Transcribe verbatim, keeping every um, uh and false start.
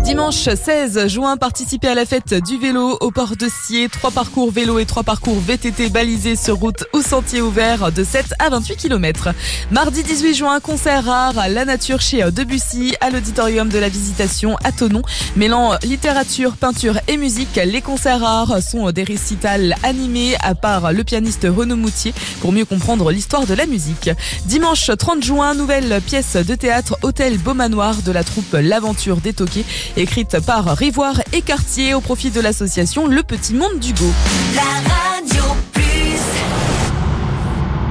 Dimanche seize juin, participez à la fête du vélo au port de Sciez. Trois parcours vélo et trois parcours V T T balisés sur route ou sentier ouvert de sept à vingt-huit kilomètres. Mardi dix-huit juin, concert rare La Nature chez Debussy à l'auditorium de la Visitation à Thonon. Mêlant littérature, peinture et musique, les concerts rares sont des récitals animés à part le pianiste Renaud Moutier pour mieux comprendre l'histoire de la musique. Dimanche trente juin, nouvelle pièce de théâtre Hôtel Beaumanoir de la troupe L'Aventure des Toqués, écrite par Rivoire et Cartier au profit de l'association Le Petit Monde d'Hugo. La radio.